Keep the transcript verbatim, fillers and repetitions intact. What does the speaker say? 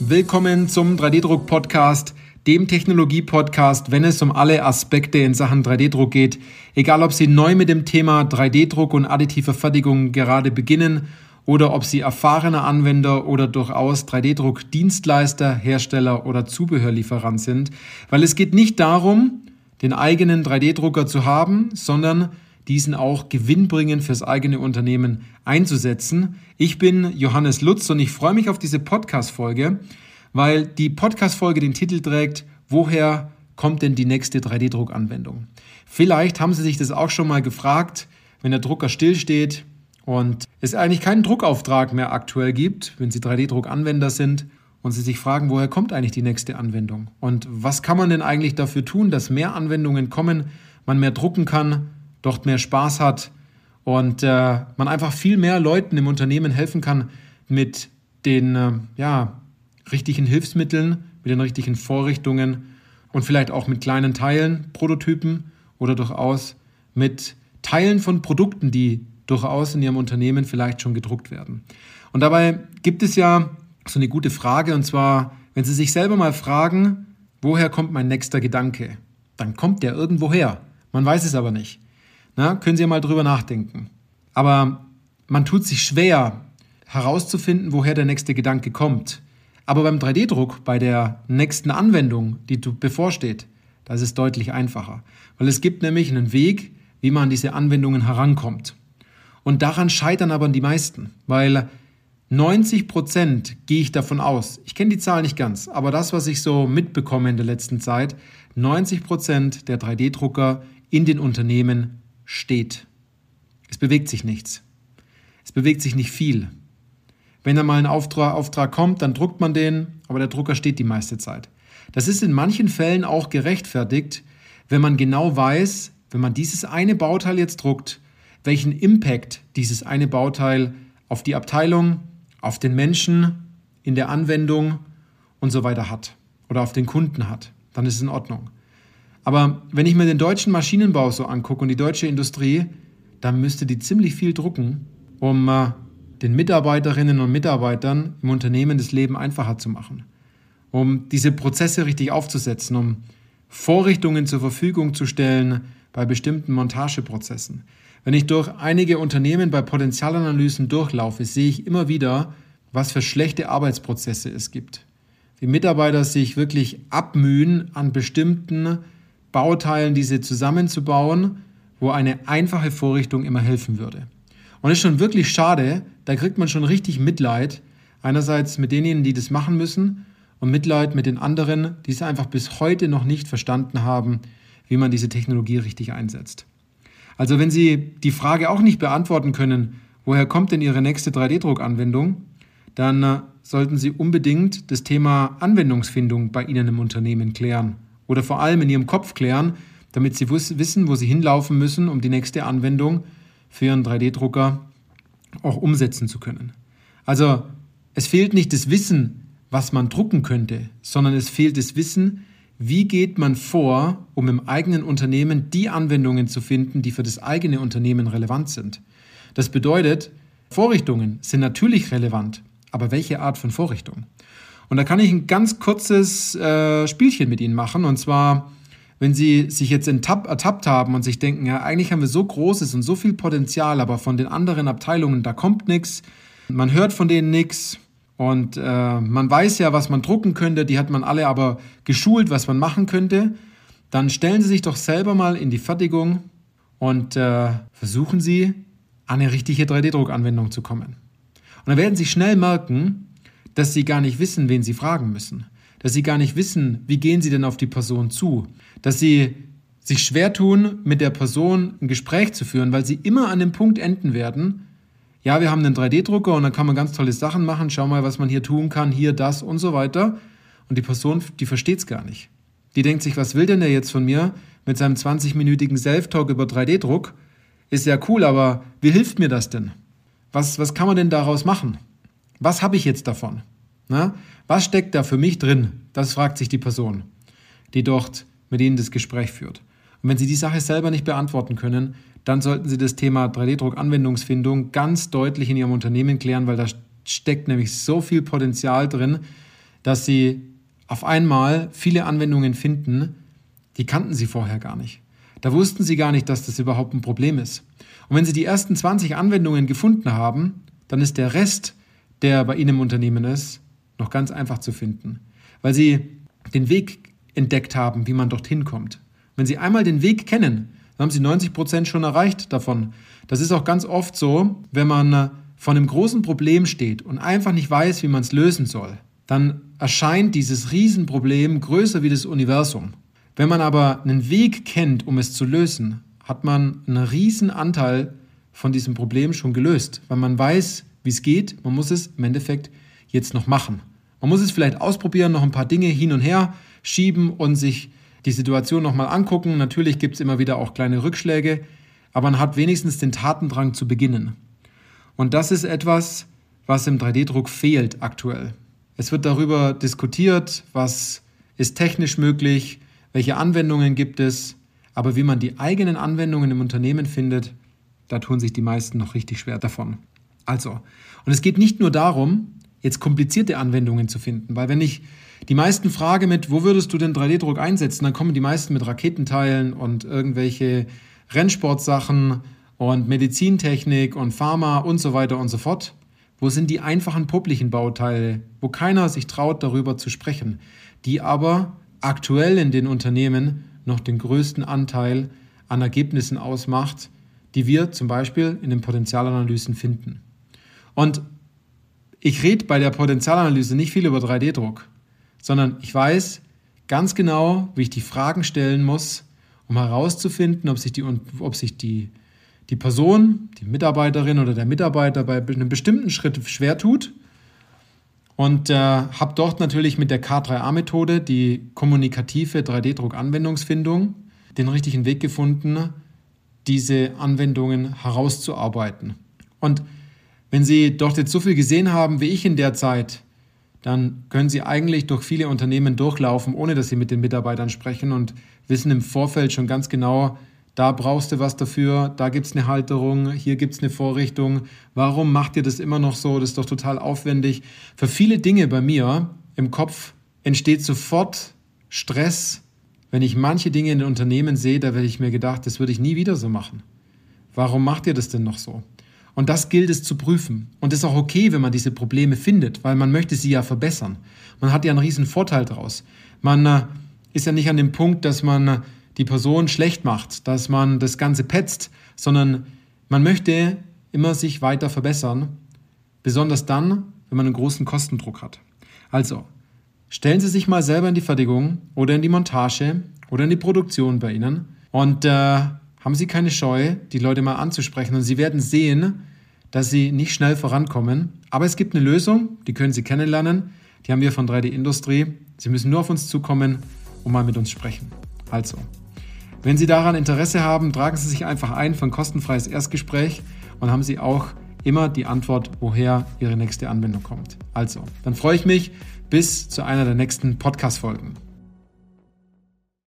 Willkommen zum drei D-Druck-Podcast, dem Technologie-Podcast, wenn es um alle Aspekte in Sachen drei D-Druck geht. Egal, ob Sie neu mit dem Thema drei D-Druck und additive Fertigung gerade beginnen oder ob Sie erfahrener Anwender oder durchaus drei D-Druck-Dienstleister, Hersteller oder Zubehörlieferant sind. Weil es geht nicht darum, den eigenen drei D-Drucker zu haben, sondern diesen auch gewinnbringend fürs eigene Unternehmen einzusetzen. Ich bin Johannes Lutz und ich freue mich auf diese Podcast-Folge, weil die Podcast-Folge den Titel trägt, woher kommt denn die nächste drei D-Druck-Anwendung? Vielleicht haben Sie sich das auch schon mal gefragt, wenn der Drucker stillsteht und es eigentlich keinen Druckauftrag mehr aktuell gibt, wenn Sie drei D-Druck-Anwender sind und Sie sich fragen, woher kommt eigentlich die nächste Anwendung? Und was kann man denn eigentlich dafür tun, dass mehr Anwendungen kommen, man mehr drucken kann, dort mehr Spaß hat und äh, man einfach viel mehr Leuten im Unternehmen helfen kann mit den äh, ja, richtigen Hilfsmitteln, mit den richtigen Vorrichtungen und vielleicht auch mit kleinen Teilen, Prototypen oder durchaus mit Teilen von Produkten, die durchaus in Ihrem Unternehmen vielleicht schon gedruckt werden. Und dabei gibt es ja so eine gute Frage, und zwar, wenn Sie sich selber mal fragen, woher kommt mein nächster Gedanke? Dann kommt der irgendwo her. Man weiß es aber nicht. Na, können Sie ja mal drüber nachdenken. Aber man tut sich schwer, herauszufinden, woher der nächste Gedanke kommt. Aber beim drei D-Druck, bei der nächsten Anwendung, die bevorsteht, da ist es deutlich einfacher. Weil es gibt nämlich einen Weg, wie man an diese Anwendungen herankommt. Und daran scheitern aber die meisten, weil neunzig Prozent gehe ich davon aus, ich kenne die Zahl nicht ganz, aber das, was ich so mitbekomme in der letzten Zeit, neunzig Prozent der drei D-Drucker in den Unternehmen steht. Es bewegt sich nichts. Es bewegt sich nicht viel. Wenn da mal ein Auftrag, Auftrag kommt, dann druckt man den, aber der Drucker steht die meiste Zeit. Das ist in manchen Fällen auch gerechtfertigt, wenn man genau weiß, wenn man dieses eine Bauteil jetzt druckt, welchen Impact dieses eine Bauteil auf die Abteilung, auf den Menschen, in der Anwendung und so weiter hat oder auf den Kunden hat, dann ist es in Ordnung. Aber wenn ich mir den deutschen Maschinenbau so angucke und die deutsche Industrie, dann müsste die ziemlich viel drucken, um äh, den Mitarbeiterinnen und Mitarbeitern im Unternehmen das Leben einfacher zu machen, um diese Prozesse richtig aufzusetzen, um Vorrichtungen zur Verfügung zu stellen bei bestimmten Montageprozessen. Wenn ich durch einige Unternehmen bei Potenzialanalysen durchlaufe, sehe ich immer wieder, was für schlechte Arbeitsprozesse es gibt. Wie Mitarbeiter sich wirklich abmühen, an bestimmten Bauteilen diese zusammenzubauen, wo eine einfache Vorrichtung immer helfen würde. Und das ist schon wirklich schade, da kriegt man schon richtig Mitleid, einerseits mit denjenigen, die das machen müssen und Mitleid mit den anderen, die es einfach bis heute noch nicht verstanden haben, wie man diese Technologie richtig einsetzt. Also wenn Sie die Frage auch nicht beantworten können, woher kommt denn Ihre nächste drei D-Druck-Anwendung, dann äh, sollten Sie unbedingt das Thema Anwendungsfindung bei Ihnen im Unternehmen klären. Oder vor allem in Ihrem Kopf klären, damit Sie wissen, wo Sie hinlaufen müssen, um die nächste Anwendung für Ihren drei D-Drucker auch umsetzen zu können. Also es fehlt nicht das Wissen, was man drucken könnte, sondern es fehlt das Wissen, wie geht man vor, um im eigenen Unternehmen die Anwendungen zu finden, die für das eigene Unternehmen relevant sind. Das bedeutet, Vorrichtungen sind natürlich relevant, aber welche Art von Vorrichtung? Und da kann ich ein ganz kurzes äh, Spielchen mit Ihnen machen. Und zwar, wenn Sie sich jetzt enttapp, ertappt haben und sich denken, ja, eigentlich haben wir so großes und so viel Potenzial, aber von den anderen Abteilungen, da kommt nichts. Man hört von denen nichts. Und äh, man weiß ja, was man drucken könnte. Die hat man alle aber geschult, was man machen könnte. Dann stellen Sie sich doch selber mal in die Fertigung und äh, versuchen Sie, an eine richtige drei D-Druck-Anwendung zu kommen. Und dann werden Sie schnell merken, dass Sie gar nicht wissen, wen Sie fragen müssen. Dass Sie gar nicht wissen, wie gehen Sie denn auf die Person zu. Dass Sie sich schwer tun, mit der Person ein Gespräch zu führen, weil Sie immer an dem Punkt enden werden, ja, wir haben einen drei D-Drucker und dann kann man ganz tolle Sachen machen, schau mal, was man hier tun kann, hier, das und so weiter. Und die Person, die versteht es gar nicht. Die denkt sich, was will denn der jetzt von mir mit seinem zwanzig-minütigen Self-Talk über drei D-Druck? Ist ja cool, aber wie hilft mir das denn? Was, was kann man denn daraus machen? Was habe ich jetzt davon? Na, was steckt da für mich drin? Das fragt sich die Person, die dort mit Ihnen das Gespräch führt. Und wenn Sie die Sache selber nicht beantworten können, dann sollten Sie das Thema drei D-Druck-Anwendungsfindung ganz deutlich in Ihrem Unternehmen klären, weil da steckt nämlich so viel Potenzial drin dass sie auf einmal viele Anwendungen finden, die kannten sie vorher gar nicht. Da wussten sie gar nicht, dass das überhaupt ein Problem ist. Und wenn sie die ersten zwanzig Anwendungen gefunden haben, dann ist der Rest, der bei Ihnen im Unternehmen ist, noch ganz einfach zu finden, weil Sie den Weg entdeckt haben, wie man dorthin kommt. Wenn Sie einmal den Weg kennen, dann haben Sie neunzig Prozent schon erreicht davon. Das ist auch ganz oft so, wenn man vor einem großen Problem steht und einfach nicht weiß, wie man es lösen soll, dann erscheint dieses Riesenproblem größer wie das Universum. Wenn man aber einen Weg kennt, um es zu lösen, hat man einen riesen Anteil von diesem Problem schon gelöst, weil man weiß, wie es geht. Man muss es im Endeffekt jetzt noch machen. Man muss es vielleicht ausprobieren, noch ein paar Dinge hin und her schieben und sich die Situation nochmal angucken. Natürlich gibt es immer wieder auch kleine Rückschläge, aber man hat wenigstens den Tatendrang zu beginnen. Und das ist etwas, was im drei D Druck fehlt aktuell. Es wird darüber diskutiert, was ist technisch möglich, welche Anwendungen gibt es, aber wie man die eigenen Anwendungen im Unternehmen findet, da tun sich die meisten noch richtig schwer davon. Also, und es geht nicht nur darum, jetzt komplizierte Anwendungen zu finden, weil wenn ich die meisten frage mit, wo würdest du den drei D Druck einsetzen, dann kommen die meisten mit Raketenteilen und irgendwelche Rennsportsachen und Medizintechnik und Pharma und so weiter und so fort. Wo sind die einfachen publiken Bauteile, wo keiner sich traut, darüber zu sprechen, die aber aktuell in den Unternehmen noch den größten Anteil an Ergebnissen ausmacht, die wir zum Beispiel in den Potenzialanalysen finden. Und ich rede bei der Potenzialanalyse nicht viel über drei D Druck, sondern ich weiß ganz genau, wie ich die Fragen stellen muss, um herauszufinden, ob sich die, ob sich die, die Person, die Mitarbeiterin oder der Mitarbeiter bei einem bestimmten Schritt schwer tut. Und äh, habe dort natürlich mit der K drei A Methode, die kommunikative drei D Druck Anwendungsfindung, den richtigen Weg gefunden, diese Anwendungen herauszuarbeiten. Und wenn Sie dort jetzt so viel gesehen haben wie ich in der Zeit, dann können Sie eigentlich durch viele Unternehmen durchlaufen, ohne dass Sie mit den Mitarbeitern sprechen und wissen im Vorfeld schon ganz genau, da brauchst du was dafür, da gibt es eine Halterung, hier gibt es eine Vorrichtung. Warum macht ihr das immer noch so? Das ist doch total aufwendig. Für viele Dinge bei mir im Kopf entsteht sofort Stress. Wenn ich manche Dinge in den Unternehmen sehe, da werde ich mir gedacht, das würde ich nie wieder so machen. Warum macht ihr das denn noch so? Und das gilt es zu prüfen. Und es ist auch okay, wenn man diese Probleme findet, weil man möchte sie ja verbessern. Man hat ja einen riesen Vorteil daraus. Man äh, ist ja nicht an dem Punkt, dass man äh, die Person schlecht macht, dass man das Ganze petzt, sondern man möchte immer sich weiter verbessern, besonders dann, wenn man einen großen Kostendruck hat. Also, stellen Sie sich mal selber in die Fertigung oder in die Montage oder in die Produktion bei Ihnen und äh, haben Sie keine Scheu, die Leute mal anzusprechen und Sie werden sehen, dass Sie nicht schnell vorankommen. Aber es gibt eine Lösung, die können Sie kennenlernen, die haben wir von drei D Industrie. Sie müssen nur auf uns zukommen und mal mit uns sprechen. Also, wenn Sie daran Interesse haben, tragen Sie sich einfach ein für ein kostenfreies Erstgespräch und haben Sie auch immer die Antwort, woher Ihre nächste Anwendung kommt. Also, dann freue ich mich bis zu einer der nächsten Podcast-Folgen.